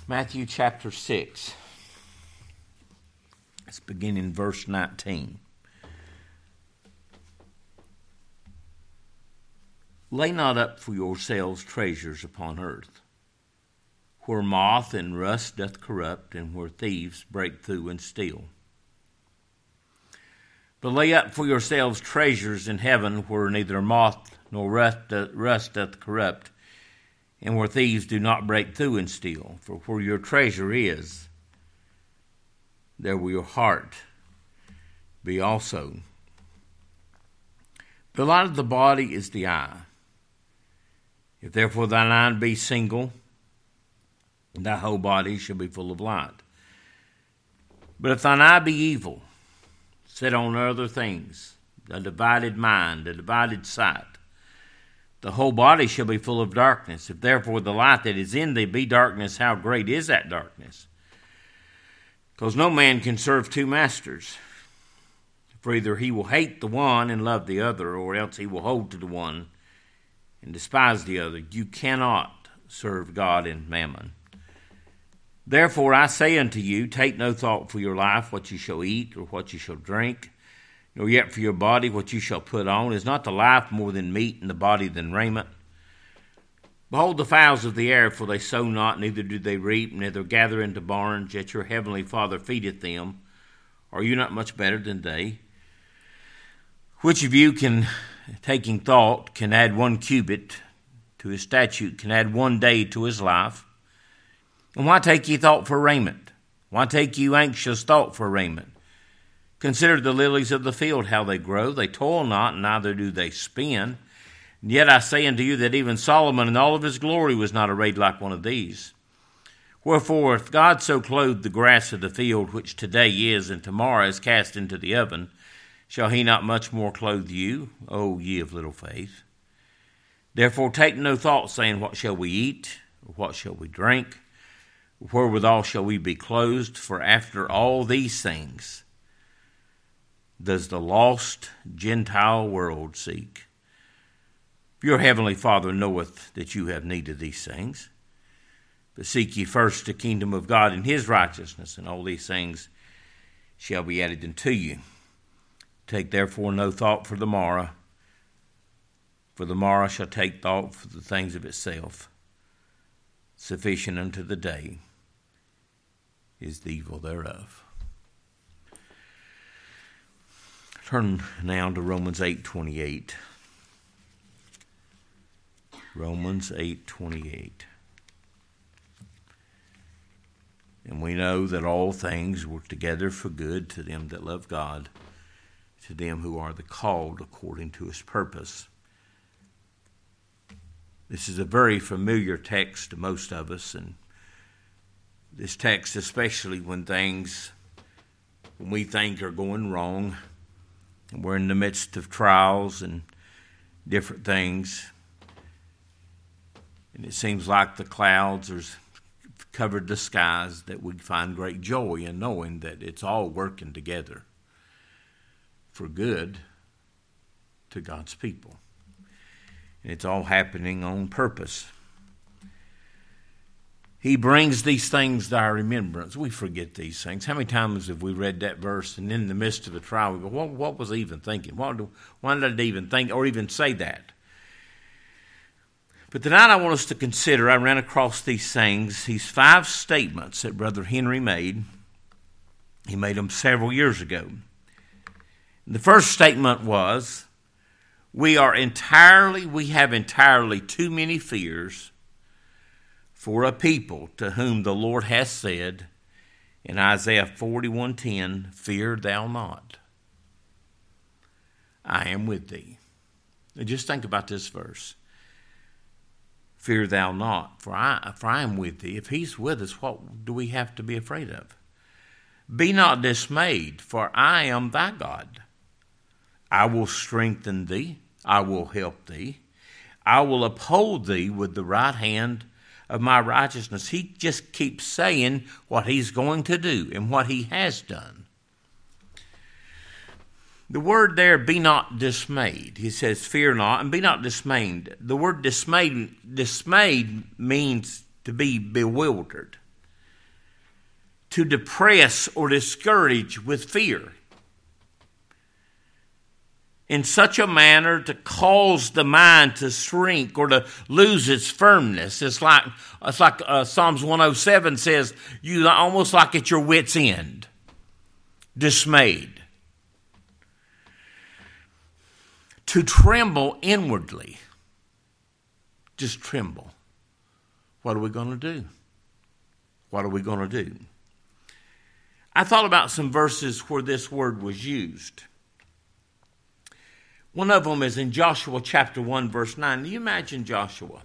Matthew chapter 6. Let's begin in verse 19. Lay not up for yourselves treasures upon earth, where moth and rust doth corrupt, and where thieves break through and steal. But lay up for yourselves treasures in heaven, where neither moth nor rust doth corrupt, and where thieves do not break through and steal. For where your treasure is, there will your heart be also. The light of the body is the eye. If therefore thine eye be single, thy whole body shall be full of light. But if thine eye be evil, set on other things, a divided mind, a divided sight, the whole body shall be full of darkness. If therefore the light that is in thee be darkness, how great is that darkness? Because no man can serve two masters. For either he will hate the one and love the other, or else he will hold to the one and despise the other. You cannot serve God and mammon. Therefore I say unto you, take no thought for your life, what you shall eat, or what you shall drink, nor yet for your body what you shall put on. Is not the life more than meat, and the body than raiment? Behold the fowls of the air, for they sow not, neither do they reap, neither gather into barns, yet your heavenly Father feedeth them. Are you not much better than they? Which of you can, taking thought, can add 1 cubit to his statute, can add 1 day to his life? And why take ye thought for raiment? Why take you anxious thought for raiment? Consider the lilies of the field, how they grow. They toil not, neither do they spin. And yet I say unto you that even Solomon in all of his glory was not arrayed like one of these. Wherefore, if God so clothed the grass of the field, which today is and tomorrow is cast into the oven, shall he not much more clothe you, O ye of little faith? Therefore take no thought, saying, what shall we eat, or what shall we drink? Wherewithal shall we be clothed? For after all these things does the lost Gentile world seek. Your heavenly Father knoweth that you have need of these things. But seek ye first the kingdom of God and his righteousness, and all these things shall be added unto you. Take therefore no thought for the morrow shall take thought for the things of itself. Sufficient unto the day is the evil thereof. Turn now to Romans 8:28. Romans 8:28. And we know that all things work together for good to them that love God, to them who are the called according to his purpose. This is a very familiar text to most of us, and this text especially when we think are going wrong, and we're in the midst of trials and different things, and it seems like the clouds are covered the skies, that we find great joy in knowing that it's all working together for good to God's people. And it's all happening on purpose. He brings these things to our remembrance. We forget these things. How many times have we read that verse, and in the midst of a trial we go, what was I even thinking? Why did I even think or even say that? But tonight I want us to consider, I ran across these 5 statements that Brother Henry made. He made them several years ago. The first statement was, we have entirely too many fears for a people to whom the Lord hath said in Isaiah 41:10, fear thou not, I am with thee. Now just think about this verse. Fear thou not, for I am with thee. If he's with us, what do we have to be afraid of? Be not dismayed, for I am thy God. I will strengthen thee. I will help thee. I will uphold thee with the right hand of my righteousness. He just keeps saying what he's going to do and what he has done. The word there, be not dismayed. He says, fear not, and be not dismayed. The word dismayed means to be bewildered. to depress or discourage with fear, in such a manner to cause the mind to shrink or to lose its firmness. It's like Psalms 107 says, you almost like at your wit's end, dismayed. To tremble inwardly. Just tremble. What are we going to do? What are we going to do? I thought about some verses where this word was used. One of them is in Joshua chapter 1, verse 9. Do you imagine Joshua?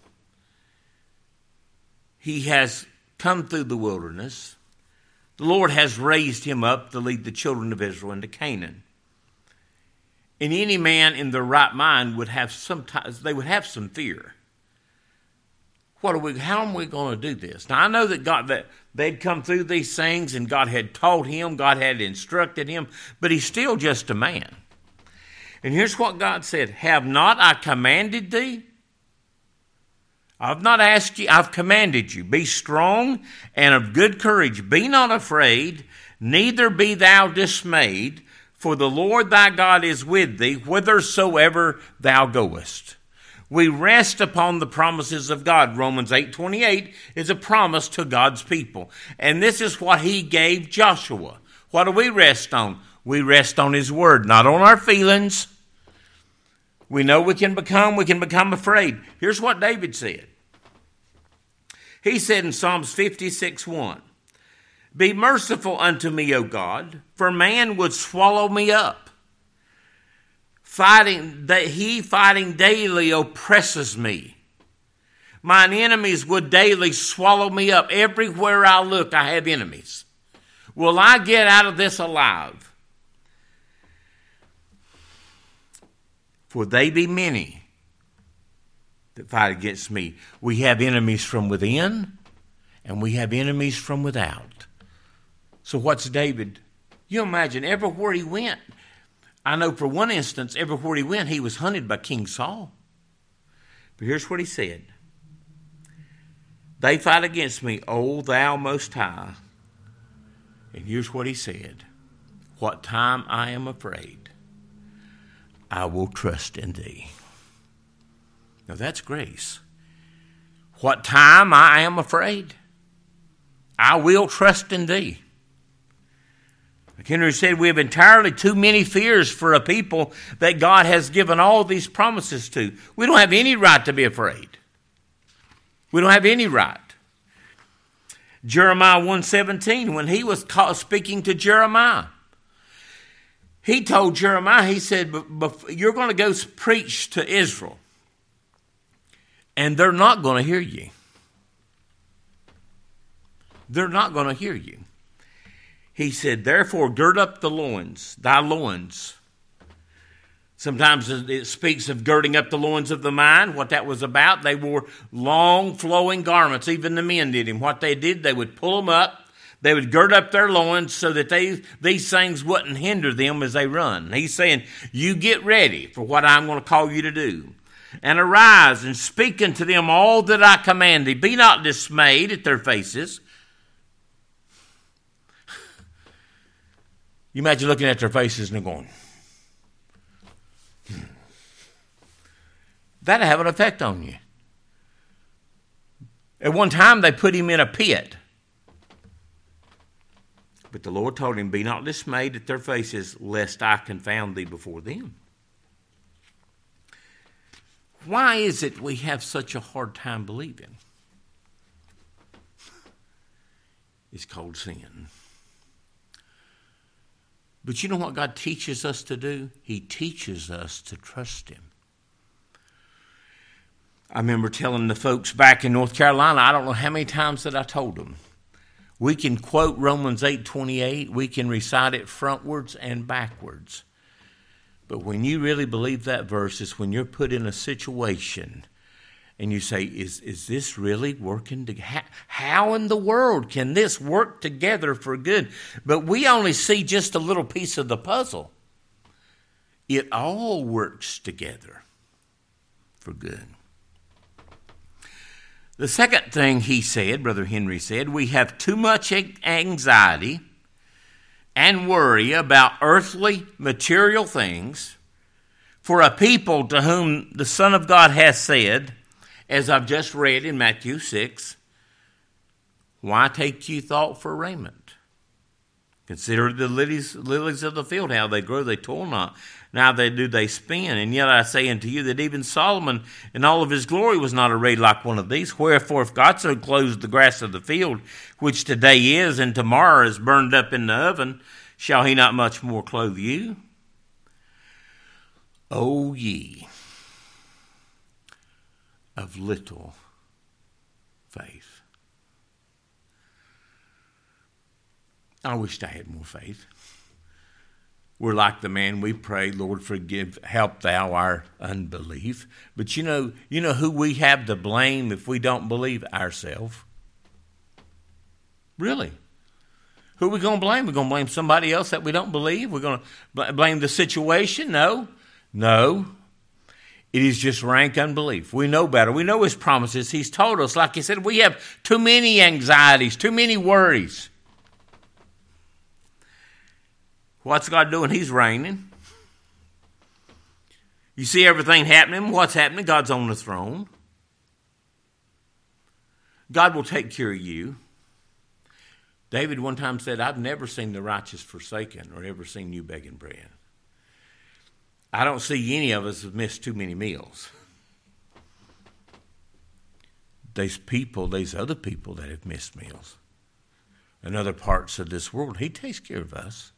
He has come through the wilderness. The Lord has raised him up to lead the children of Israel into Canaan. And any man in their right mind would have some fear. How am we going to do this? Now I know that they'd come through these things and God had taught him, God had instructed him, but he's still just a man. And here's what God said, have not I commanded thee? I've not asked you, I've commanded you. Be strong and of good courage. Be not afraid, neither be thou dismayed, for the Lord thy God is with thee, whithersoever thou goest. We rest upon the promises of God. Romans 8:28 is a promise to God's people. And this is what he gave Joshua. What do we rest on? We rest on his word, not on our feelings. We know we can become afraid. Here's what David said. He said in Psalms 56:1, be merciful unto me, O God, for man would swallow me up. Fighting daily oppresses me. Mine enemies would daily swallow me up. Everywhere I look, I have enemies. Will I get out of this alive? For they be many that fight against me. We have enemies from within, and we have enemies from without. So what's David? You imagine everywhere he went. I know for one instance, everywhere he went, he was hunted by King Saul. But here's what he said. They fight against me, O thou most high. And here's what he said. What time I am afraid, I will trust in thee. Now that's grace. What time I am afraid, I will trust in thee. Henry said we have entirely too many fears for a people that God has given all these promises to. We don't have any right to be afraid. We don't have any right. Jeremiah 1:17, when he was speaking to Jeremiah, he told Jeremiah, he said, you're going to go preach to Israel, and they're not going to hear you. They're not going to hear you. He said, therefore, gird up the loins, thy loins. Sometimes it speaks of girding up the loins of the mind. What that was about, they wore long flowing garments. Even the men did. And what they did, they would pull them up. They would gird up their loins so that these things wouldn't hinder them as they run. He's saying, you get ready for what I'm going to call you to do. And arise and speak unto them all that I command thee. Be not dismayed at their faces. You imagine looking at their faces and going, that'll have an effect on you. At one time, they put him in a pit. But the Lord told him, be not dismayed at their faces, lest I confound thee before them. Why is it we have such a hard time believing? It's called sin. But you know what God teaches us to do? He teaches us to trust him. I remember telling the folks back in North Carolina, I don't know how many times that I told them, we can quote Romans 8:28, we can recite it frontwards and backwards. But when you really believe that verse, is when you're put in a situation and you say, is this really working together? How in the world can this work together for good? But we only see just a little piece of the puzzle. It all works together for good. The second thing he said, Brother Henry said, we have too much anxiety and worry about earthly, material things for a people to whom the Son of God has said, as I've just read in Matthew 6, why take you thought for raiment? Consider the lilies of the field, how they grow, they toil not. Now they spin. And yet I say unto you that even Solomon in all of his glory was not arrayed like one of these. Wherefore, if God so clothes the grass of the field, which today is and tomorrow is burned up in the oven, shall he not much more clothe you? O ye of little faith. I wished I had more faith. We're like the man we pray, Lord, help thou our unbelief. But you know who we have to blame if we don't believe? Ourselves. Really. Who are we going to blame? We're going to blame somebody else that we don't believe? We're going to blame the situation? No. It is just rank unbelief. We know better. We know his promises. He's told us, like he said, we have too many anxieties, too many worries. What's God doing? He's reigning. You see everything happening. What's happening? God's on the throne. God will take care of you. David one time said, I've never seen the righteous forsaken or ever seen you begging bread. I don't see any of us have missed too many meals. There's other people that have missed meals. In other parts of this world, he takes care of us.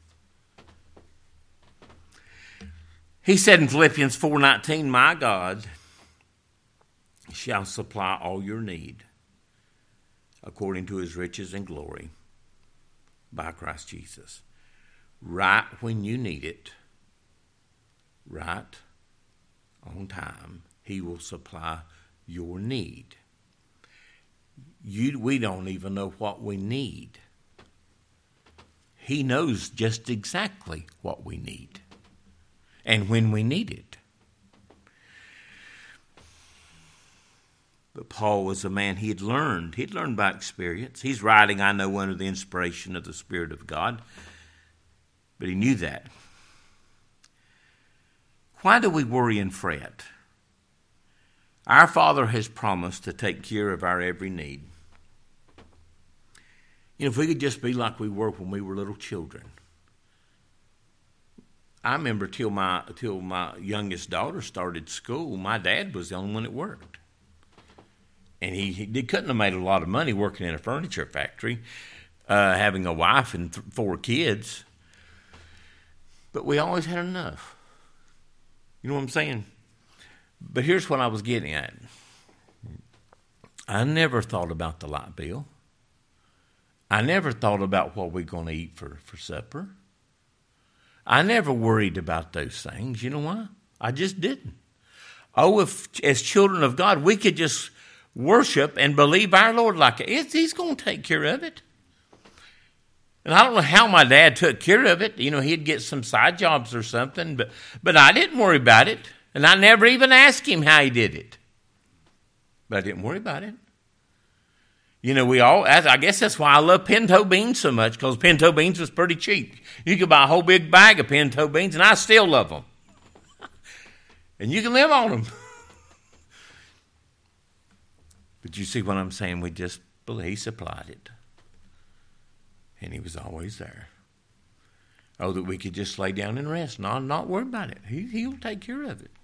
He said in Philippians 4:19, my God shall supply all your need according to his riches and glory by Christ Jesus. Right when you need it, right on time, he will supply your need. We don't even know what we need. He knows just exactly what we need and when we need it. But Paul was a man, he'd learned by experience. He's writing, I know, under the inspiration of the Spirit of God. But he knew that. Why do we worry and fret? Our Father has promised to take care of our every need. If we could just be like we were when we were little children. I remember till my youngest daughter started school, my dad was the only one that worked. And he couldn't have made a lot of money working in a furniture factory, having a wife and 4 kids. But we always had enough. You know what I'm saying? But here's what I was getting at. I never thought about the light bill. I never thought about what we're going to eat for supper. I never worried about those things. You know why? I just didn't. Oh, if as children of God, we could just worship and believe our Lord like it. He's going to take care of it. And I don't know how my dad took care of it. He'd get some side jobs or something, but I didn't worry about it. And I never even asked him how he did it. But I didn't worry about it. I guess that's why I love pinto beans so much, because pinto beans was pretty cheap. You could buy a whole big bag of pinto beans, and I still love them. And you can live on them. But you see what I'm saying? We just believe he supplied it. And he was always there. Oh, that we could just lay down and rest, not worry about it. He'll take care of it.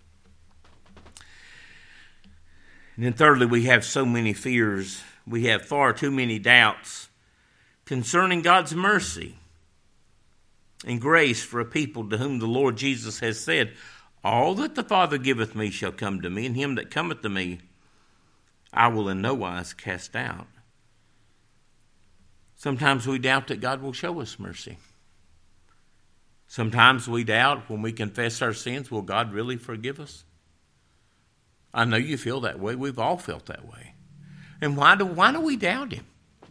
And then thirdly, we have so many fears. We have far too many doubts concerning God's mercy and grace for a people to whom the Lord Jesus has said, all that the Father giveth me shall come to me, and him that cometh to me I will in no wise cast out. Sometimes we doubt that God will show us mercy. Sometimes we doubt when we confess our sins, will God really forgive us? I know you feel that way. We've all felt that way. And why do we doubt him?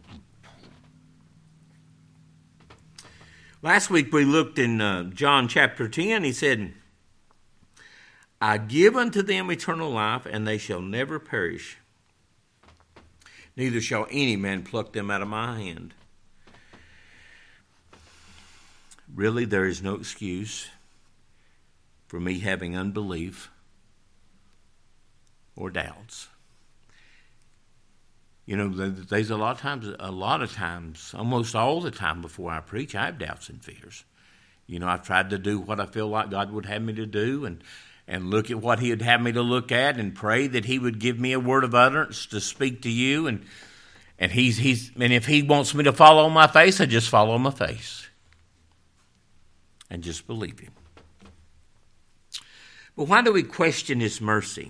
Last week we looked in John chapter 10. He said, I give unto them eternal life, and they shall never perish, neither shall any man pluck them out of my hand. Really, there is no excuse for me having unbelief or doubts. You know, there's a lot of times, almost all the time before I preach, I have doubts and fears. You know, I've tried to do what I feel like God would have me to do and look at what he would have me to look at and pray that he would give me a word of utterance to speak to you. And if he wants me to fall on my face, I just fall on my face and just believe him. But why do we question his mercy,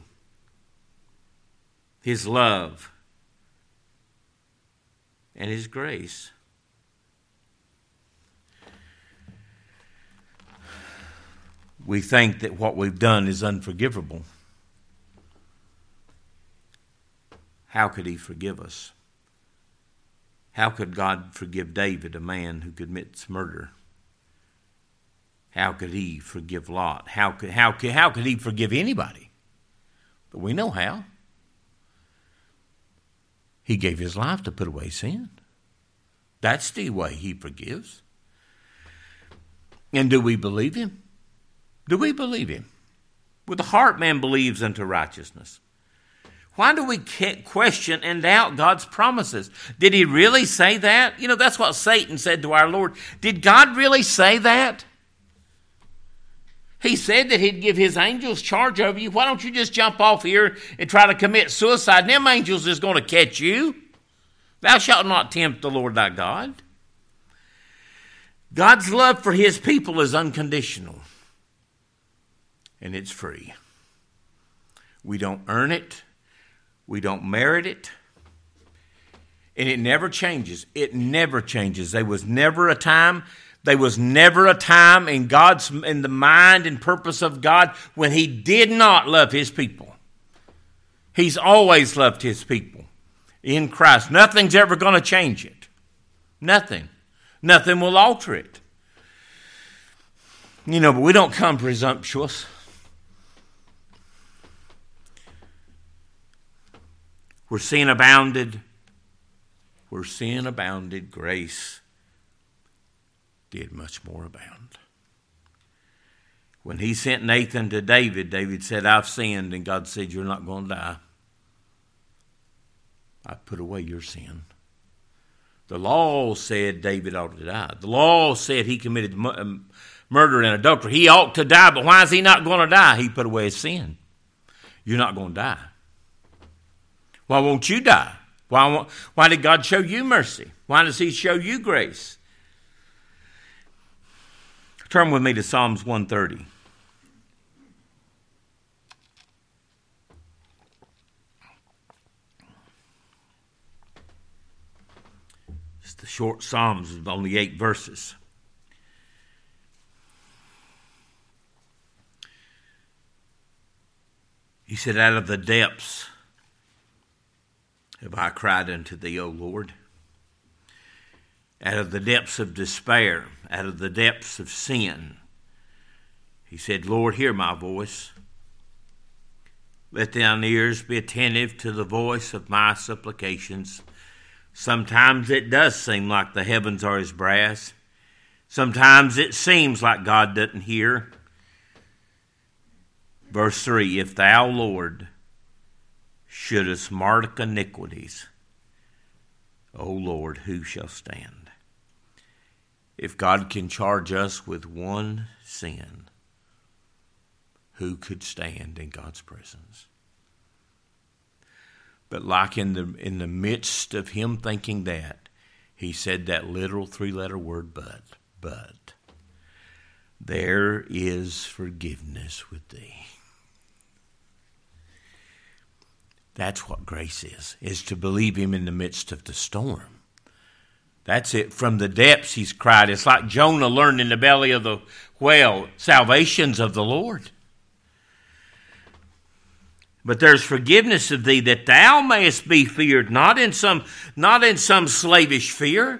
his love, and his grace? We think that what we've done is unforgivable. How could he forgive us? How could God forgive David, a man who commits murder? How could he forgive Lot? How could he forgive anybody? But we know how. He gave his life to put away sin. That's the way he forgives. And do we believe him? Do we believe him? With the heart man believes unto righteousness. Why do we question and doubt God's promises? Did he really say that? You know, that's what Satan said to our Lord. Did God really say that? He said that he'd give his angels charge over you. Why don't you just jump off here and try to commit suicide? And them angels is going to catch you. Thou shalt not tempt the Lord thy God. God's love for his people is unconditional. And it's free. We don't earn it. We don't merit it. And it never changes. It never changes. There was never a time in the mind and purpose of God when he did not love his people. He's always loved his people in Christ. Nothing's ever going to change it. Nothing. Nothing will alter it. You know, but we don't come presumptuous. Where sin abounded, grace did much more abound. When he sent Nathan to David, David said, I've sinned, and God said, you're not going to die. I put away your sin. The law said David ought to die. The law said he committed murder and adultery. He ought to die, but why is he not going to die? He put away his sin. You're not going to die. Why won't you die? Why did God show you mercy? Why does he show you grace? Turn with me to Psalms 130. It's the short Psalms of only 8 verses. He said, out of the depths have I cried unto thee, O Lord. Out of the depths of despair, out of the depths of sin, he said, Lord, hear my voice. Let thine ears be attentive to the voice of my supplications. Sometimes it does seem like the heavens are as brass. Sometimes it seems like God doesn't hear. Verse 3, if thou, Lord, shouldest mark iniquities, O Lord, who shall stand? If God can charge us with one sin, who could stand in God's presence? But like in the midst of him thinking that, he said that literal 3-letter word, but there is forgiveness with thee. That's what grace is to believe him in the midst of the storm. That's it. From the depths he's cried. It's like Jonah learned in the belly of the whale, salvation's of the Lord. But there's forgiveness of thee that thou mayest be feared, not in some slavish fear.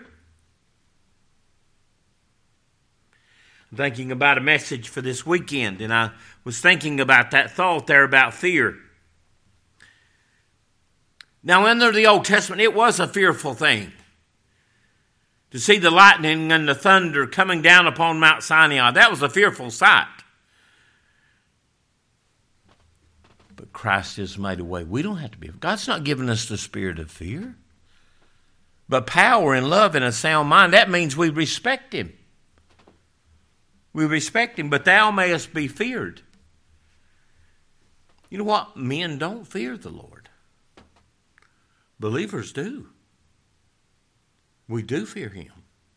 I'm thinking about a message for this weekend, and I was thinking about that thought there about fear. Now, under the Old Testament, it was a fearful thing to see the lightning and the thunder coming down upon Mount Sinai. That was a fearful sight. But Christ has made a way. We don't have to be. God's not giving us the spirit of fear, but power and love and a sound mind. That means we respect him. We respect him, but thou mayest be feared. You know what? Men don't fear the Lord. Believers do. We do fear him.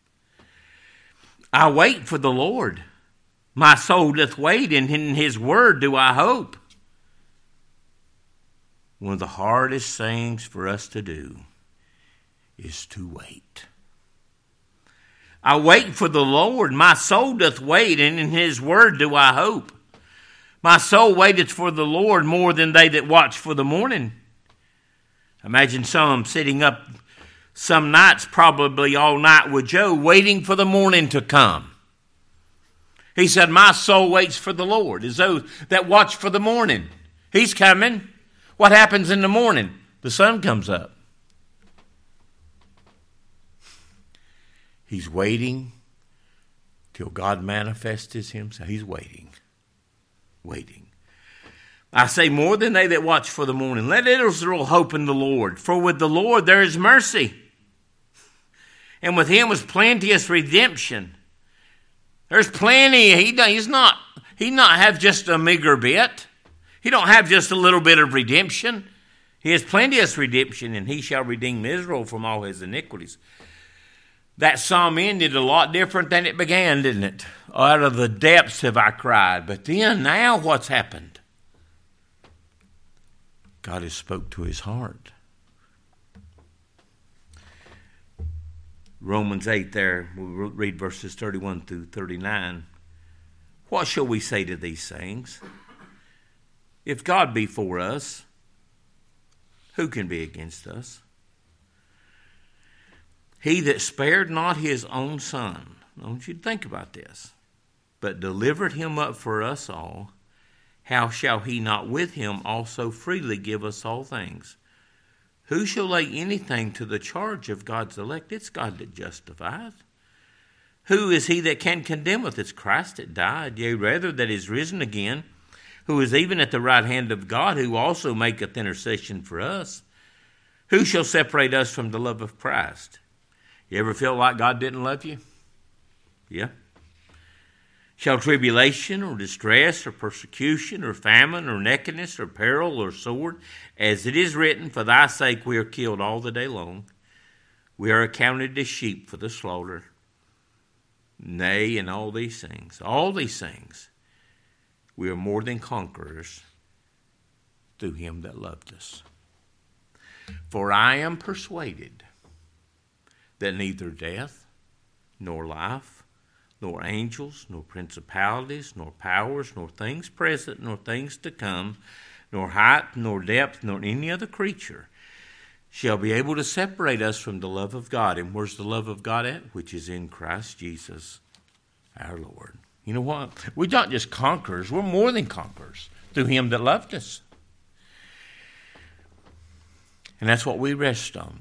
I wait for the Lord. My soul doth wait, and in his word do I hope. One of the hardest things for us to do is to wait. I wait for the Lord. My soul doth wait, and in his word do I hope. My soul waiteth for the Lord more than they that watch for the morning. Imagine some sitting up some nights, probably all night with Joe, waiting for the morning to come. He said, my soul waits for the Lord, as those that watch for the morning. He's coming. What happens in the morning? The sun comes up. He's waiting till God manifests himself. He's waiting. I say, more than they that watch for the morning. Let Israel hope in the Lord. For with the Lord there is mercy, and with him is plenteous redemption. There's plenty. He not have just a meager bit. He don't have just a little bit of redemption. He has plenteous redemption, and he shall redeem Israel from all his iniquities. That psalm ended a lot different than it began, didn't it? Out of the depths have I cried. But then, now what's happened? God has spoke to his heart. Romans 8 there, we'll read verses 31 through 39. What shall we say to these things? If God be for us, who can be against us? He that spared not his own son, I want you to think about this, but delivered him up for us all, how shall he not with him also freely give us all things? Who shall lay anything to the charge of God's elect? It's God that justifies. Who is he that can condemn us? It's Christ that died, yea, rather that is risen again, who is even at the right hand of God, who also maketh intercession for us. Who shall separate us from the love of Christ? You ever feel like God didn't love you? Yeah. Shall tribulation or distress or persecution or famine or nakedness or peril or sword, as it is written, for thy sake we are killed all the day long. We are accounted as sheep for the slaughter. Nay, in all these things, we are more than conquerors through him that loved us. For I am persuaded that neither death, nor life, nor angels, nor principalities, nor powers, nor things present, nor things to come, nor height, nor depth, nor any other creature shall be able to separate us from the love of God. And where's the love of God at? Which is in Christ Jesus our Lord. You know what? We're not just conquerors. We're more than conquerors through him that loved us. And that's what we rest on.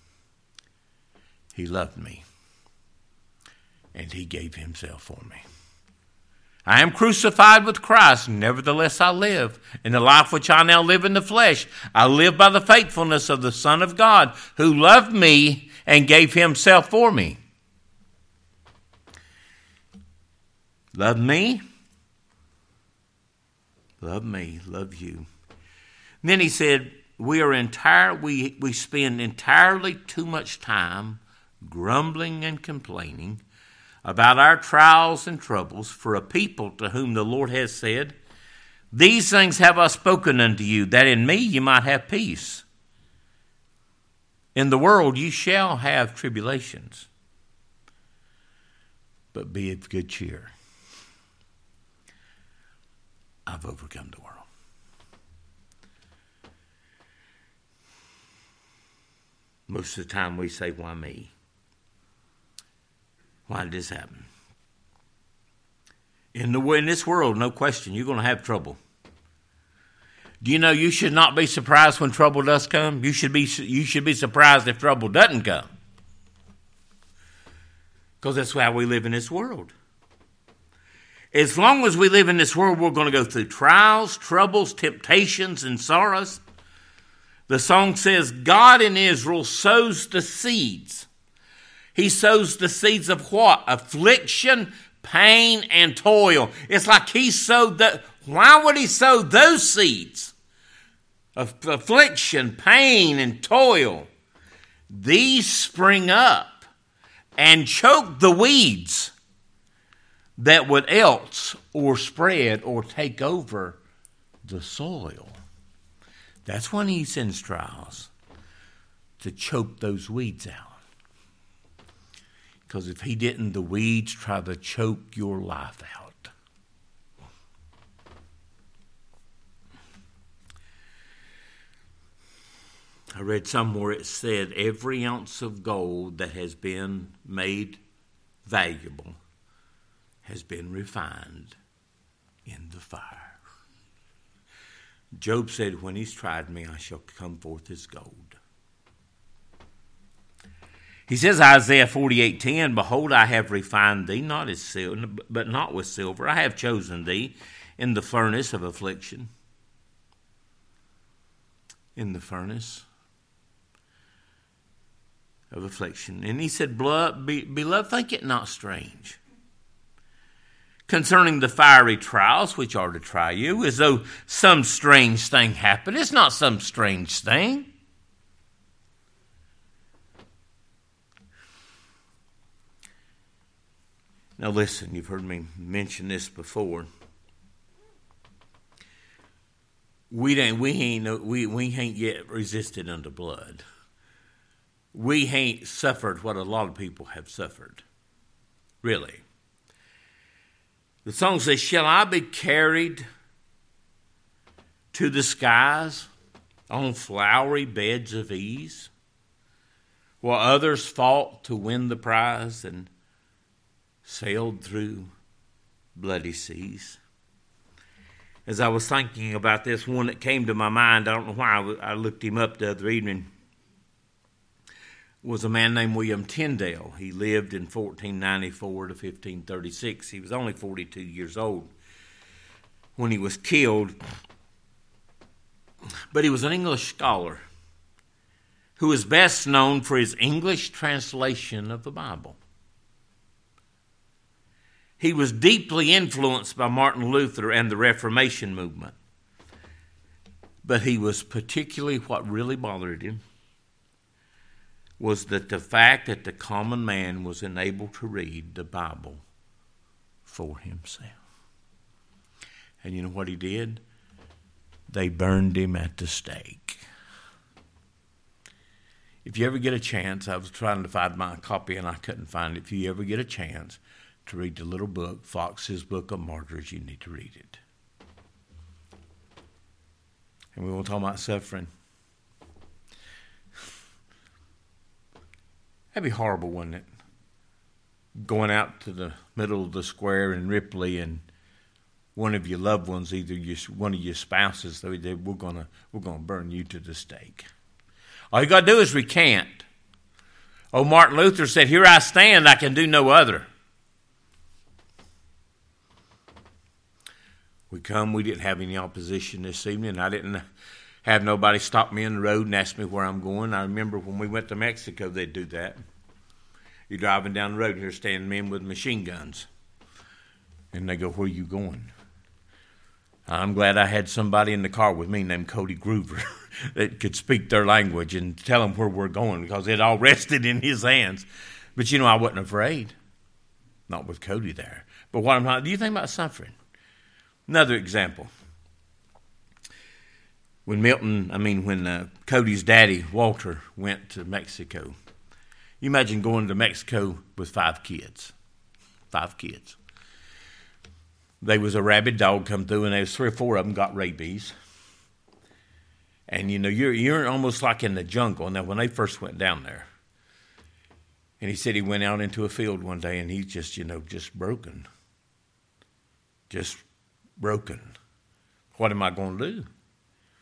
He loved me, and he gave himself for me. I am crucified with Christ, nevertheless I live. In the life which I now live in the flesh, I live by the faithfulness of the Son of God, who loved me and gave himself for me. Love me, love you. And then he said, we spend entirely too much time grumbling and complaining about our trials and troubles for a people to whom the Lord has said, these things have I spoken unto you, that in me you might have peace. In the world you shall have tribulations, but be of good cheer. I've overcome the world. Most of the time we say, why me? Why did this happen? In this world, no question, you're going to have trouble. Do you know you should not be surprised when trouble does come? You should be surprised if trouble doesn't come. Because that's how we live in this world. As long as we live in this world, we're going to go through trials, troubles, temptations, and sorrows. The song says, God in Israel sows the seeds. He sows the seeds of what? Affliction, pain, and toil. It's like he sowed that. Why would he sow those seeds of affliction, pain, and toil? These spring up and choke the weeds that would else or spread or take over the soil. That's when he sends trials, to choke those weeds out. Because if he didn't, the weeds try to choke your life out. I read somewhere it said every ounce of gold that has been made valuable has been refined in the fire. Job said, when he's tried me, I shall come forth as gold. He says, Isaiah 48:10, behold, I have refined thee, not as silver, but not with silver. I have chosen thee in the furnace of affliction. In the furnace of affliction. And he said, beloved, think it not strange concerning the fiery trials which are to try you, as though some strange thing happened. It's not some strange thing. Now listen, you've heard me mention this before. We ain't yet resisted unto blood. We ain't suffered what a lot of people have suffered. Really. The song says, shall I be carried to the skies on flowery beds of ease, while others fought to win the prize and sailed through bloody seas? As I was thinking about this, one that came to my mind, I don't know why, I looked him up the other evening, was a man named William Tyndale. He lived in 1494 to 1536. He was only 42 years old when he was killed. But he was an English scholar who is best known for his English translation of the Bible. He was deeply influenced by Martin Luther and the Reformation movement. But he was particularly, what really bothered him was that the fact that the common man was unable to read the Bible for himself. And you know what he did? They burned him at the stake. If you ever get a chance, I was trying to find my copy and I couldn't find it. If you ever get a chance to read the little book, Fox's Book of Martyrs, you need to read it. And we won't talk about suffering. That'd be horrible, wouldn't it? Going out to the middle of the square in Ripley and one of your loved ones, either one of your spouses, we're gonna burn you to the stake. All you got to do is recant. Oh, Martin Luther said, here I stand, I can do no other. We didn't have any opposition this evening. I didn't have nobody stop me in the road and ask me where I'm going. I remember when we went to Mexico, they'd do that. You're driving down the road and here standing men with machine guns. And they go, where are you going? I'm glad I had somebody in the car with me named Cody Groover that could speak their language and tell them where we're going because it all rested in his hands. But you know, I wasn't afraid. Not with Cody there. But what I'm not, do you think about suffering? Another example. When Cody's daddy, Walter, went to Mexico, you imagine going to Mexico with 5 kids. 5 kids. There was a rabid dog come through, and there was 3 or 4 of them got rabies. And, you know, you're almost like in the jungle. Now, when they first went down there, and he said he went out into a field one day, and he's just broken. Just broken. What am I going to do?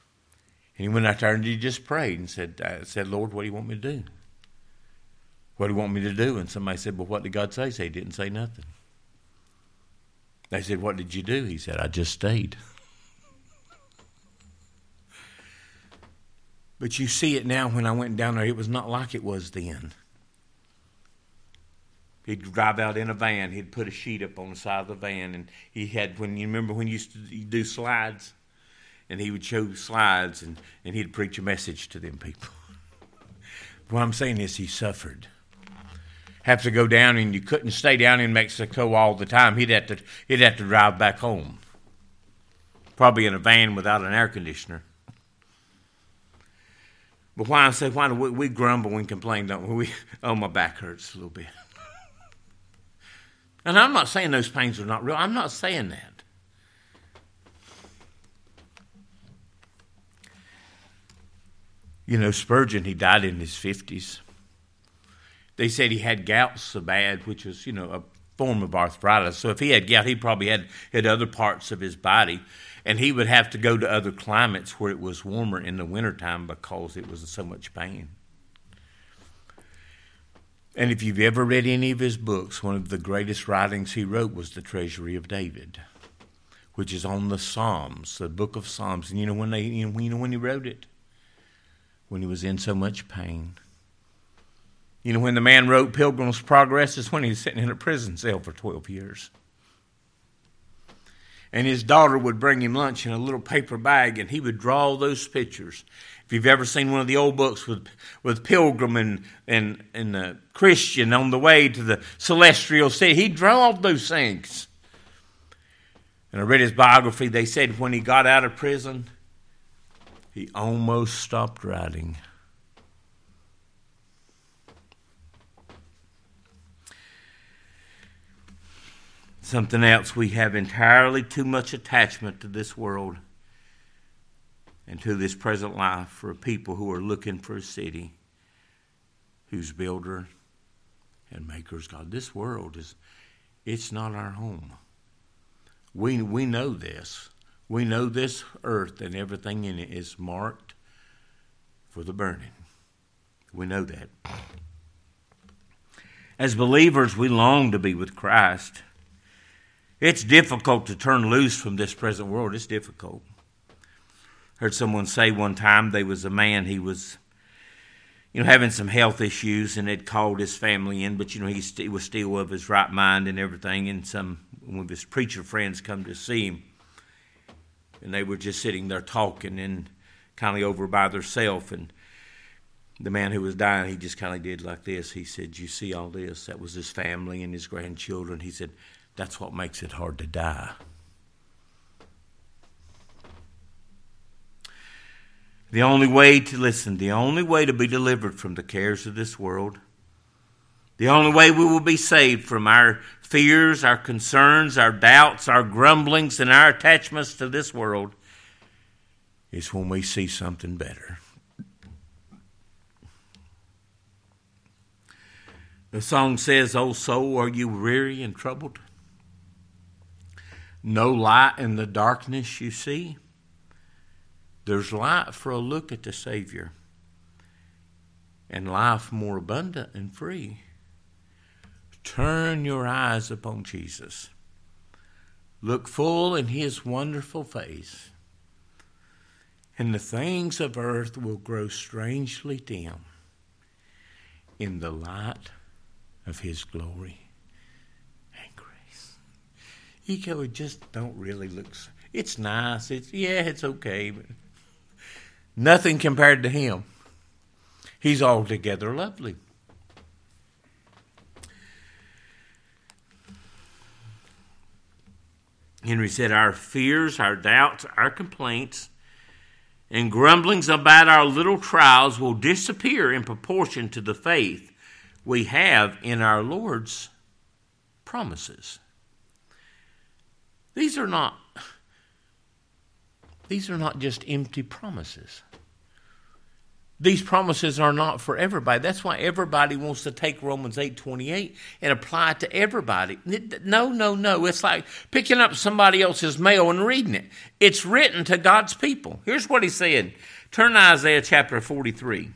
And he went out there and he just prayed and said, Lord, what do you want me to do? He said, Lord, what do you want me to do? What do you want me to do? And somebody said, well, what did God say? He didn't say nothing. They said, what did you do? He said, I just stayed. But you see it now when I went down there, it was not like it was then. He'd drive out in a van. He'd put a sheet up on the side of the van. And he had, when you remember when you used to do slides? And he would show slides and he'd preach a message to them people. What I'm saying is he suffered. Have to go down, and you couldn't stay down in Mexico all the time. He'd have to drive back home. Probably in a van without an air conditioner. But why do we grumble and complain, don't we? Oh, my back hurts a little bit. And I'm not saying those pains are not real. I'm not saying that. You know, Spurgeon, he died in his 50s. They said he had gout so bad, which was, a form of arthritis. So if he had gout, he probably had other parts of his body. And he would have to go to other climates where it was warmer in the wintertime because it was so much pain. And if you've ever read any of his books, one of the greatest writings he wrote was The Treasury of David, which is on the Psalms, the book of Psalms. And you know when he wrote it? When he was in so much pain. You know, when the man wrote Pilgrim's Progress is when he was sitting in a prison cell for 12 years. And his daughter would bring him lunch in a little paper bag, and he would draw those pictures. If you've ever seen one of the old books with Pilgrim and Christian on the way to the celestial city, he'd draw all those things. And I read his biography. They said when he got out of prison, he almost stopped writing. Something else, we have entirely too much attachment to this world and to this present life for people who are looking for a city whose builder and maker is God. This world it's not our home. We know this. We know this earth and everything in it is marked for the burning. We know that. As believers, we long to be with Christ. It's difficult to turn loose from this present world. It's difficult. Heard someone say one time there was a man, he was, having some health issues and had called his family in, but, he was still of his right mind and everything. And one of his preacher friends come to see him, and they were just sitting there talking and kind of over by themselves. And the man who was dying, he just kind of did like this. He said, you see all this? That was his family and his grandchildren. He said, that's what makes it hard to die. The only way to be delivered from the cares of this world, the only way we will be saved from our fears, our concerns, our doubts, our grumblings, and our attachments to this world is when we see something better. The song says, "O soul, are you weary and troubled? No light in the darkness you see? There's light for a look at the Savior, and life more abundant and free. Turn your eyes upon Jesus. Look full in his wonderful face, and the things of earth will grow strangely dim in the light of his glory and grace." It just don't really look. It's nice. It's okay, but nothing compared to him. He's altogether lovely. Henry said, our fears, our doubts, our complaints, and grumblings about our little trials will disappear in proportion to the faith we have in our Lord's promises. These are not just empty promises. These promises are not for everybody. That's why everybody wants to take Romans 8:28 and apply it to everybody. No. It's like picking up somebody else's mail and reading it. It's written to God's people. Here's what he said. Turn to Isaiah chapter 43.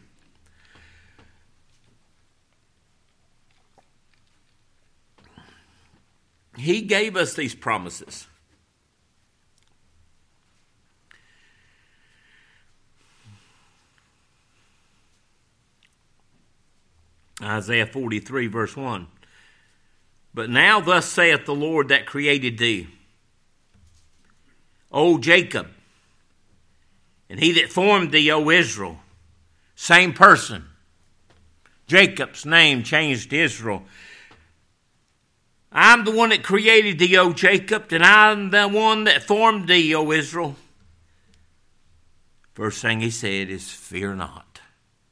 He gave us these promises. Isaiah 43, verse 1. But now thus saith the Lord that created thee, O Jacob, and he that formed thee, O Israel. Same person. Jacob's name changed to Israel. I'm the one that created thee, O Jacob, and I'm the one that formed thee, O Israel. First thing he said is, fear not.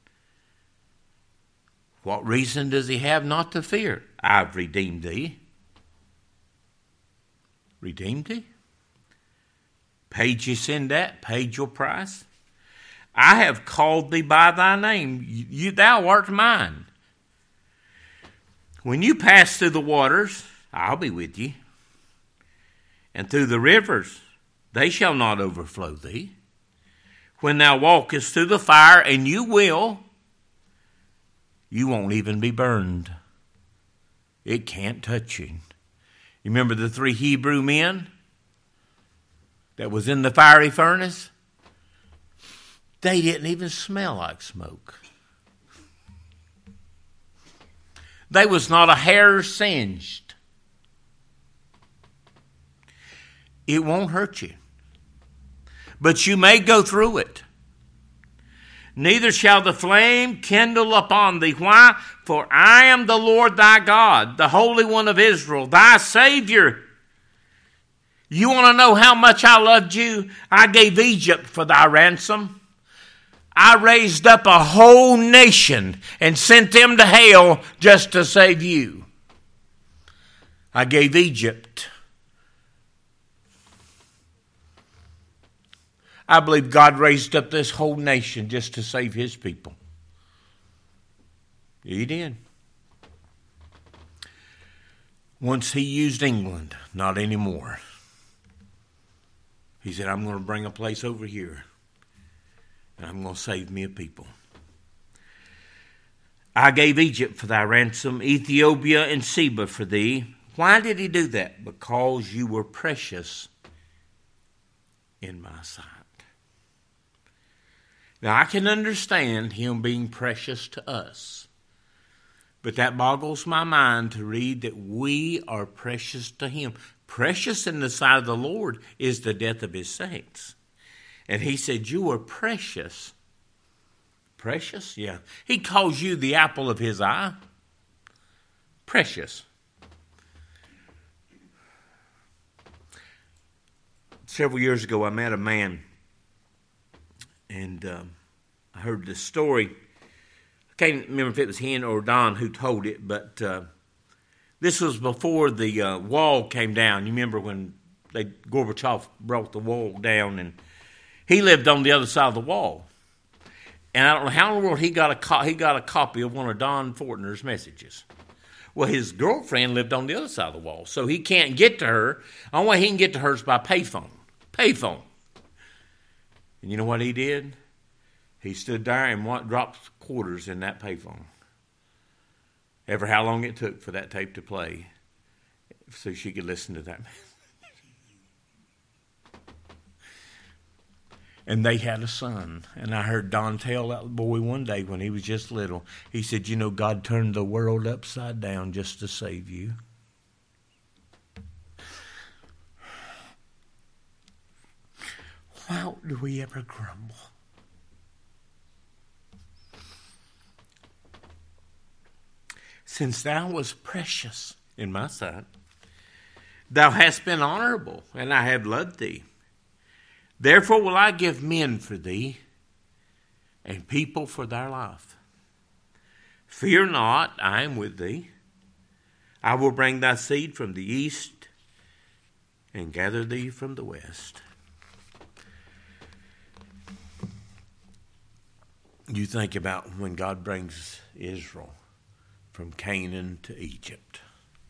What reason does he have not to fear? I've redeemed thee. Redeemed thee? Paid your sin debt? Paid your price? I have called thee by thy name. Thou art mine. When you pass through the waters, I'll be with you. And through the rivers, they shall not overflow thee. When thou walkest through the fire, and you won't even be burned. It can't touch you. You remember the 3 Hebrew men that was in the fiery furnace? They didn't even smell like smoke. They was not a hair singed. It won't hurt you. But you may go through it. Neither shall the flame kindle upon thee. Why? For I am the Lord thy God, the Holy One of Israel, thy Savior. You want to know how much I loved you? I gave Egypt for thy ransom. I raised up a whole nation and sent them to hell just to save you. I gave Egypt. I believe God raised up this whole nation just to save his people. He did. Once he used England, not anymore. He said, I'm going to bring a place over here, and I'm going to save me a people. I gave Egypt for thy ransom, Ethiopia and Seba for thee. Why did he do that? Because you were precious in my sight. Now, I can understand him being precious to us, but that boggles my mind to read that we are precious to him. Precious in the sight of the Lord is the death of his saints. And he said, you are precious. Precious? Yeah. He calls you the apple of his eye. Precious. Several years ago, I met a man, and I heard this story. I can't remember if it was him or Don who told it, but this was before the wall came down. You remember when Gorbachev brought the wall down, and he lived on the other side of the wall. And I don't know how in the world he got a copy of one of Don Fortner's messages. Well, his girlfriend lived on the other side of the wall, so he can't get to her. The only way he can get to her is by payphone. Payphone. And you know what he did? He stood there and dropped quarters in that payphone. Ever how long it took for that tape to play so she could listen to that. And they had a son. And I heard Don tell that boy one day when he was just little. He said, you know, God turned the world upside down just to save you. Why do we ever grumble? Since thou wast precious in my sight, thou hast been honorable, and I have loved thee. Therefore will I give men for thee, and people for thy life. Fear not, I am with thee. I will bring thy seed from the east, and gather thee from the west. You think about when God brings Israel from Canaan to Egypt.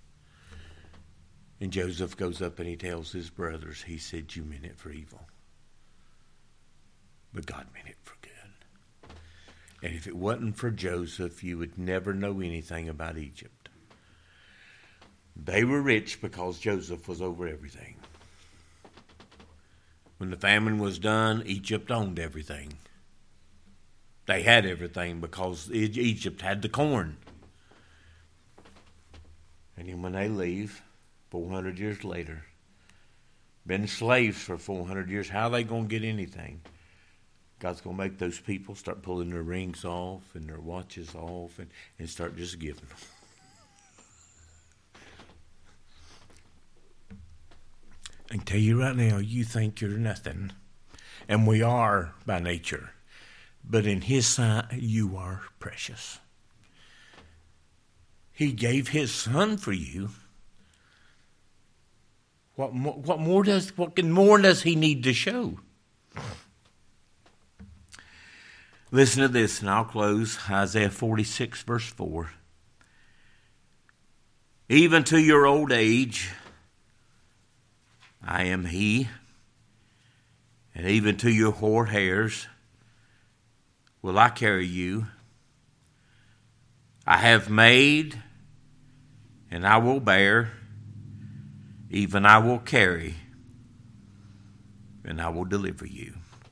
And Joseph goes up and he tells his brothers, he said, you meant it for evil, but God meant it for good. And if it wasn't for Joseph, you would never know anything about Egypt. They were rich because Joseph was over everything. When the famine was done, Egypt owned everything. They had everything because Egypt had the corn. And then when they leave, 400 years later, been slaves for 400 years, how are they going to get anything? God's going to make those people start pulling their rings off and their watches off and start just giving them. I can tell you right now, you think you're nothing. And we are by nature. But in His sight, you are precious. He gave His Son for you. What more does He need to show? Listen to this, and I'll close. Isaiah 46, verse 4. Even to your old age, I am He, and even to your hoar hairs will I carry you. I have made, and I will bear, even I will carry, and I will deliver you.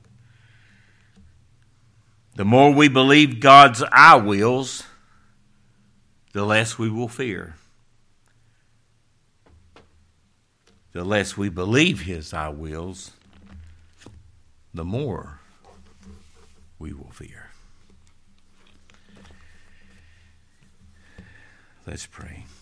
The more we believe God's I wills, the less we will fear. The less we believe His I wills, the more we will fear. Let's pray.